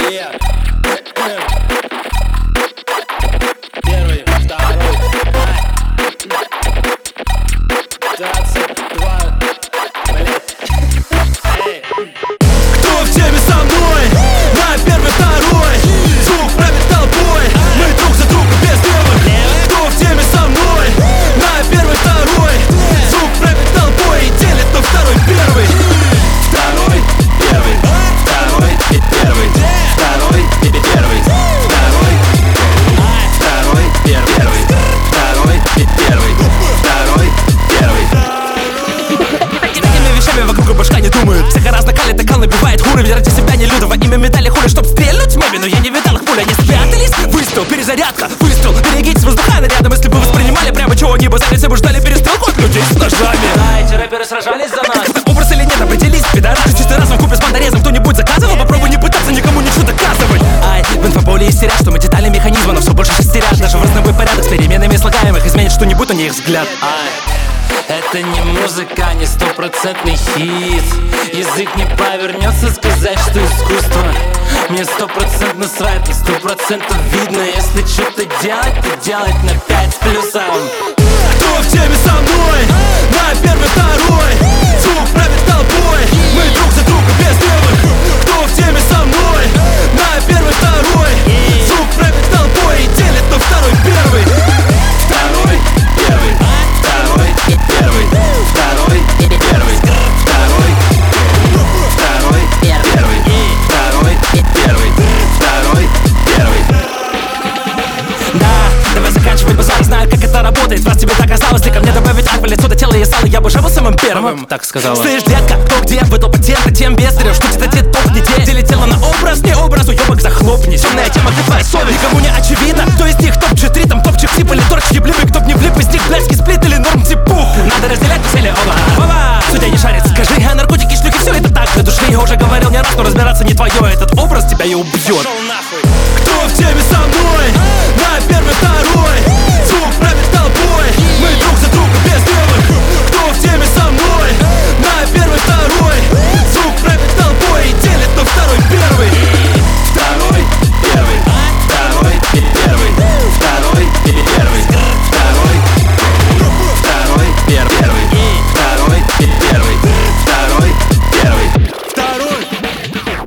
Первый, второй, 22, блять. Кто в теме со мной? На первый, второй. Звук правит толпой. Мы друг за друга без левых. Кто в теме со мной? На первый, второй. Звук правит толпой и делит на второй, первый. Второй, первый, второй и первый. Второй и первый. Второй, второй, первый. Второй и первый. Второй, первый. И такими вещами вокруг башка не думают. Всяко раз накалит, экал набивает уровень. Ради себя не людова, имя медали хули, чтоб стрельнуть меби. Но я не видал их пули, они спрятались. Выстрел, перезарядка, выстрел. Берегитесь воздуха рядом, если бы воспринимали прямо чего они базарили, все бы ждали перестрелку от людей с ножами. А эти рэперы сражались за нас. Это образ или нет, определись, пидорас. Чистый разум купе с бандорезом, кто-нибудь заказывал? Попробуй не пытаться никому ничего доказывать. Ай, в инфополе истерят, что мы детали механизма, но все больше шестерят. Даже в разнобой порядок с переменами слагаемых изменит что-нибудь, у них взгляд. Это не музыка, не стопроцентный хит. Язык не повернется сказать, что искусство. Мне 100% насрать, на 100% видно. Если что-то делать, то делать на 5 с плюсом. Кто в теме со мной? На первый, второй. Звук правит толпой. Мы друг за друга без левых. Кто в теме со мной? На первый, второй. Звук правит толпой и делит на второй, первый. Второй, первый. Второй и первый. Второй и первый. Второй. Второй и первый. Второй и первый. Второй, первый. Да, давай заканчивай базар, знаю, как это работает. Раз тебе так осталось, ты ко мне добавить альфа, лицо до тела и сало. Я бы жил самым первым. Так сказала. Слышь, детка, кто где выдал патенты, тем бездарен. Что тебе дед топ не те. Дело на образ, не образ, уебок захлопни. Темная тема, где твоя совесть, никому не очевидно. Кто из них топ G3, там топчик тип или торч ебливый. Кто б не влип из них, блядский сплит или норм типух. Надо разделять цели, оба. Судья не шарит, скажи, а наркотики, шлюхи, все это так для души. Я уже говорил не раз, но разбираться не твое. Этот образ тебя и убьет.